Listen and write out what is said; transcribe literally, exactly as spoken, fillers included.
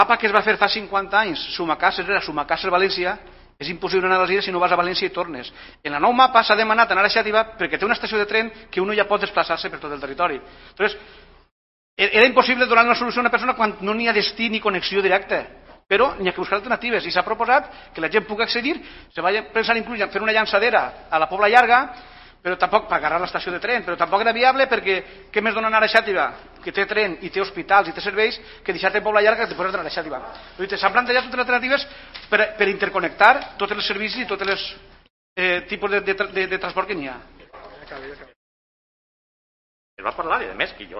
mapa que es va fer fa cinquanta anys, Sumacàcer era Sumacàcer València, és impossible anar a les illes si no vas a València i tornes. En el nou mapa s'ha demanat anar a Xàtiva perquè té una estació de tren que uno ja pot desplaçar-se per tot el territori. Entonces, era impossible donar una solució a una persona quan no n'hi ha destí ni connexió directa, però n'hi ha que buscar alternatives i s'ha proposat que la gent pugui accedir, se va pensar inclús en fer una llançadera a la Pobla Llarga, però tampoc per agarrar l'estació de tren, però tampoc era viable perquè què més dona anar a Xàtiva, que té tren i té hospitals i té serveis, que deixar-te en Pobla Llarga que després d'anar a Xàtiva. S'han plantejat totes les alternatives per, per interconnectar tots els servicis i tots els eh, tipus de, de, de, de transport que n'hi ha. Es va parlar, i a més, que jo